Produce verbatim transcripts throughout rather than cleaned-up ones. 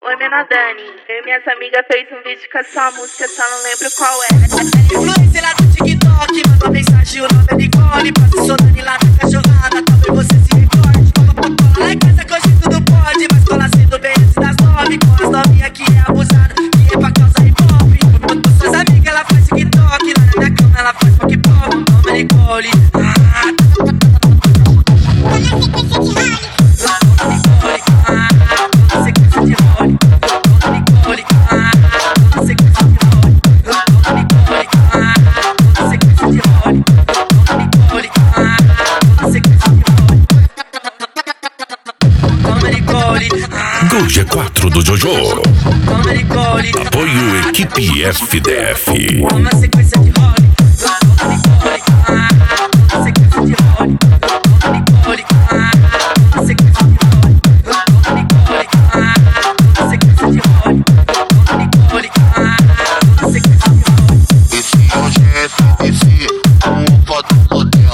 Oi, Mena Dani, eu e minhas amigas fez um vídeo com essa música, só não lembro qual é. Influência lá do TikTok, manda uma mensagem, o nome é Nicole. Passa sua Dani lá na cachorrada, talvez você se recorde. Lá em casa que hoje tudo pode, mas cola cedo bem antes das nove. Com as novinhas que é abusada, que é pra causar hip-hop. Com suas amigas ela faz TikTok, lá na minha cama ela faz pop-pop. Nome é Nicole. Do G quatro do Jojo. Apoio Equipe F D F. Uma sequência de rock. Uma sequência de rock. Uma sequência de rock. Uma sequência de rock. Uma sequência de rock. Esse hoje é F D C, um foto modelo.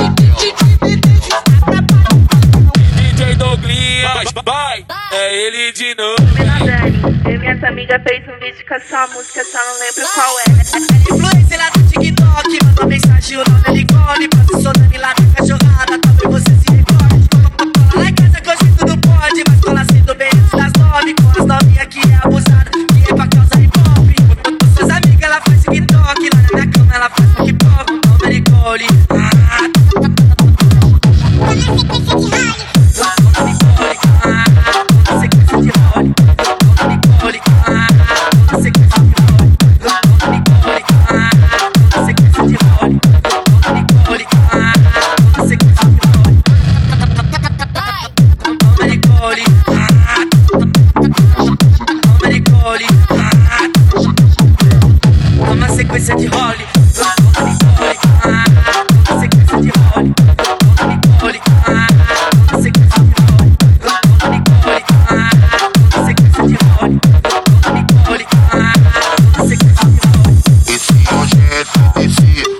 D J Douglas, vai, é ele de novo. Mena Dani, eu e minhas amigas fez um vídeo com essa música, só não lembro qual é. Influência lá do TikTok, manda uma mensagem, o nome é Nicole. Passa sua Dani lá na cachorrada, talvez você se recorde. Lá em casa que hoje tudo pode, mas cola cedo bem antes das nove. Com as novinhas que é abusada, que é pra causar hip-hop. Com suas amigas ela faz TikTok, lá na minha cama ela faz pop-pop. Nome é Nicole. Uma sequência de role. Uma sequência de role. Uma sequência de role. Uma sequência de role. Esse hoje é F D C.